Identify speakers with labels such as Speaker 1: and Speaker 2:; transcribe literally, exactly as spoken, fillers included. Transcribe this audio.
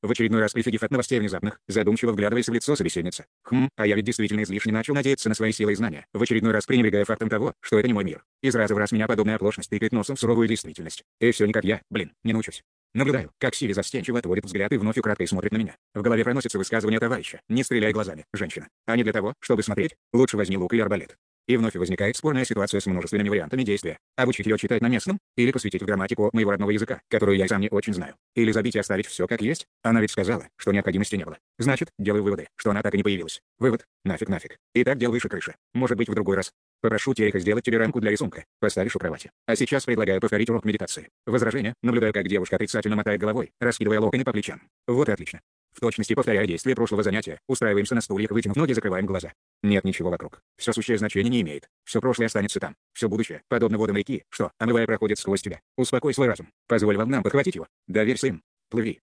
Speaker 1: В очередной раз прифигив от новостей внезапных, задумчиво вглядываясь в лицо собеседницы. Хм, а я ведь действительно излишне начал надеяться на свои силы и знания, в очередной раз пренебрегая фактом того, что это не мой мир. Из раза в раз меня подобная оплошность тыкает носом в суровую действительность. И все никак я, блин, не научусь. Наблюдаю, как Сиви застенчиво отводит взгляд и вновь украдкой смотрит на меня. В голове проносится высказывание товарища: «Не стреляй глазами, женщина». А не для того, чтобы смотреть, лучше возьми лук или арбалет. И вновь возникает спорная ситуация с множественными вариантами действия. Обучить ее читать на местном, или посвятить в грамматику моего родного языка, которую я и сам не очень знаю. Или забить и оставить все как есть. Она ведь сказала, что необходимости не было. Значит, делаю выводы, что она так и не появилась. Вывод: нафиг нафиг. И так дел выше крыши. Может быть, в другой раз. Попрошу Тереха сделать тебе рамку для рисунка. Поставишь у кровати. А сейчас предлагаю повторить урок медитации. Возражение: наблюдаю, как девушка отрицательно мотает головой, раскидывая локоны по плечам. Вот и отлично. В точности повторяя действия прошлого занятия, устраиваемся на стульях, вытянув ноги, закрываем глаза. Нет ничего вокруг. Все сущее значение не имеет. Все прошлое останется там. Все будущее, подобно водам реки, что, омывая, проходит сквозь тебя. Успокой свой разум. Позволь волнам подхватить его. Доверься им. Плыви.